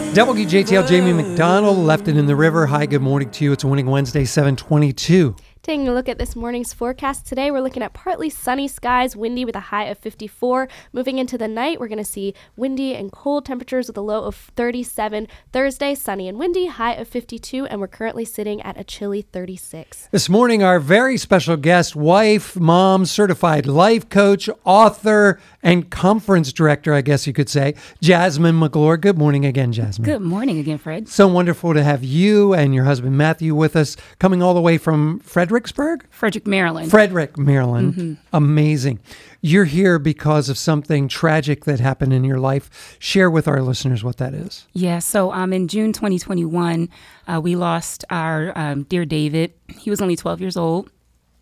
WJTL, Jamie McDonald, Left It in the River. Hi, good morning to you. It's Winning Wednesday, 722. Taking a look at this morning's forecast today, we're looking at partly sunny skies, windy with a high of 54. Moving into the night, we're going to see windy and cold temperatures with a low of 37. Thursday, sunny and windy, high of 52, and we're currently sitting at a chilly 36. This morning, our very special guest, wife, mom, certified life coach, author, and conference director, I guess you could say, Jasmine McGlure. Good morning again, Jasmine. Good morning again, Fred. So wonderful to have you and your husband, Matthew, with us, coming all the way from Frederick, Maryland. Mm-hmm. Amazing. You're here because of something tragic that happened in your life. Share with our listeners what that is. Yeah, so in June 2021, we lost our dear David. He was only 12 years old.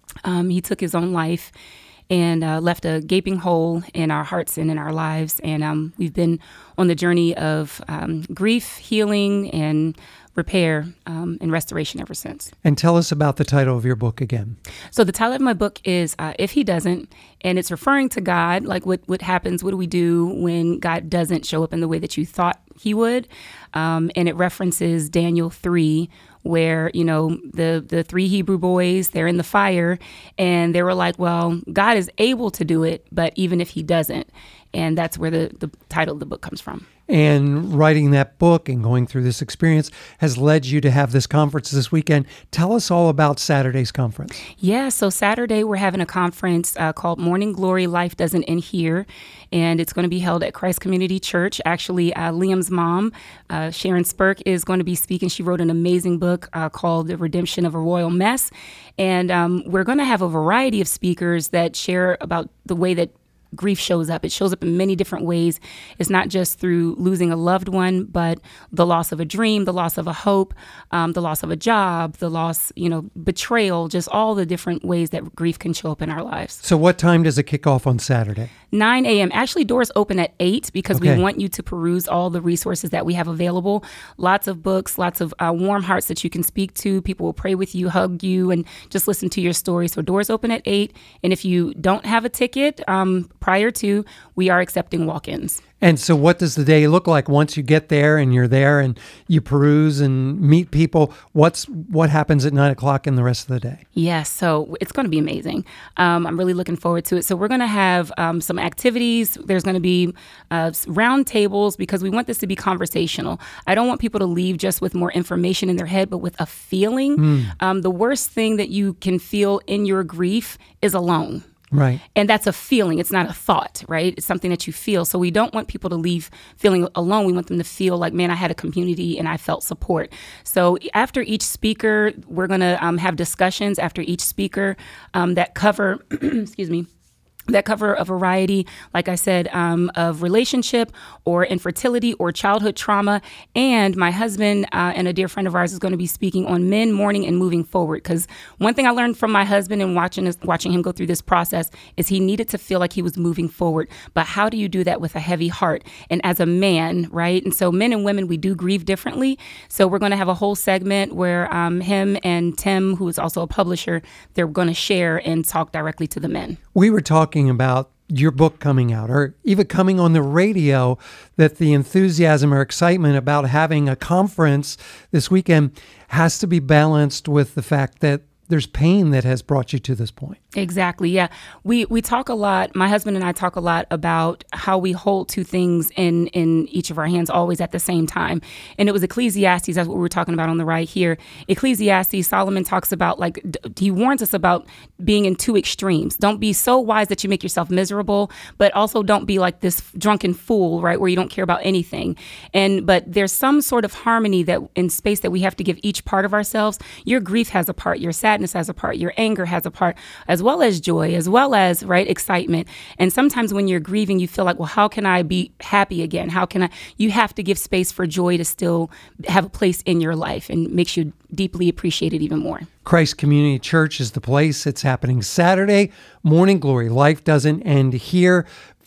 He took his own life and left a gaping hole in our hearts and in our lives. And we've been on the journey of grief, healing, and repair and restoration ever since. And tell us about the title of your book again. So the title of my book is If He Doesn't, and it's referring to God, like what happens, what do we do when God doesn't show up in the way that you thought he would? And it references Daniel 3, where, you know, the three Hebrew boys, they're in the fire, and they were like, well, God is able to do it, but even if he doesn't. And that's where the title of the book comes from. And writing that book and going through this experience has led you to have this conference this weekend. Tell us all about Saturday's conference. Yeah, so Saturday we're having a conference called Morning Glory, Life Doesn't End Here. And it's going to be held at Christ Community Church. Actually, Liam's mom, Sharon Spurk, is going to be speaking. She wrote an amazing book called The Redemption of a Royal Mess. And we're going to have a variety of speakers that share about the way that grief shows up. It shows up in many different ways. It's not just through losing a loved one, but the loss of a dream, the loss of a hope, the loss of a job, the loss, betrayal, just all the different ways that grief can show up in our lives. So what time does it kick off on Saturday? 9 a.m. Actually, doors open at 8 because Okay. we want you to peruse all the resources that we have available. Lots of books, lots of warm hearts that you can speak to. People will pray with you, hug you, and just listen to your story. So doors open at 8. And if you don't have a ticket prior to, we are accepting walk-ins. And so what does the day look like once you get there and you're there and you peruse and meet people? What happens at 9 o'clock and the rest of the day? Yes, so it's going to be amazing. I'm really looking forward to it. So we're going to have some activities. There's going to be round tables because we want this to be conversational. I don't want people to leave just with more information in their head, but with a feeling. The worst thing that you can feel in your grief is alone. Right. And that's a feeling. It's not a thought, right? It's something that you feel. So we don't want people to leave feeling alone. We want them to feel like, man, I had a community and I felt support. So after each speaker, we're going to have discussions after each speaker that cover, excuse me, that cover a variety, like I said, of relationship or infertility or childhood trauma. And my husband and a dear friend of ours is going to be speaking on men mourning and moving forward. Because one thing I learned from my husband and watching him go through this process is he needed to feel like he was moving forward. But how do you do that with a heavy heart? And as a man, right? And so men and women, we do grieve differently. So we're going to have a whole segment where him and Tim, who is also a publisher, they're going to share and talk directly to the men. We were talking about your book coming out or even coming on the radio, that the enthusiasm or excitement about having a conference this weekend has to be balanced with the fact that there's pain that has brought you to this point. Exactly. Yeah. We talk a lot. My husband and I talk a lot about how we hold two things in each of our hands always at the same time. And it was Ecclesiastes. That's what we're talking about on the right here. Ecclesiastes, Solomon talks about, like, he warns us about being in two extremes. Don't be so wise that you make yourself miserable, but also don't be like this drunken fool, right, where you don't care about anything. But there's some sort of harmony that in space that we have to give each part of ourselves. Your grief has a part, your sadness has a part, your anger has a part, as well as joy, as well as, right, excitement. And sometimes when you're grieving, you feel like, well, how can I be happy again? You have to give space for joy to still have a place in your life, and makes you deeply appreciate it even more. Christ Community Church is the place. It's happening Saturday, Morning Glory. Life Doesn't End Here.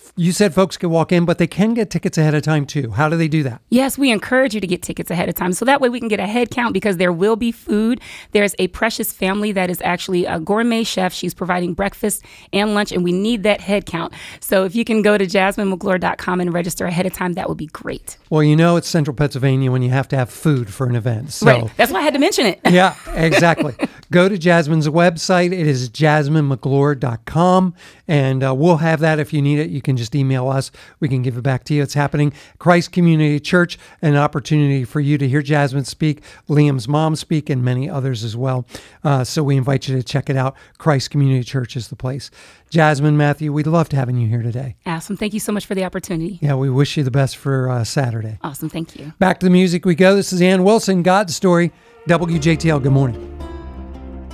You said folks can walk in, but they can get tickets ahead of time too. How do they do that? Yes, we encourage you to get tickets ahead of time. So that way we can get a head count because there will be food. There's a Precious family that is actually a gourmet chef. She's providing breakfast and lunch, and we need that head count. So if you can go to JasmineMcGlure.com and register ahead of time, that would be great. Well, it's Central Pennsylvania when you have to have food for an event. So. Right. That's why I had to mention it. Yeah, exactly. Go to Jasmine's website. It is JasmineMcGlure.com, and we'll have that if you need it. You can just email us. We can give it back to you. It's happening. Christ Community Church, an opportunity for you to hear Jasmine speak, Liam's mom speak, and many others as well. So we invite you to check it out. Christ Community Church is the place. Jasmine, Matthew, we'd love having you here today. Awesome. Thank you so much for the opportunity. Yeah, we wish you the best for Saturday. Awesome. Thank you. Back to the music we go. This is Ann Wilson, God's Story, WJTL. Good morning.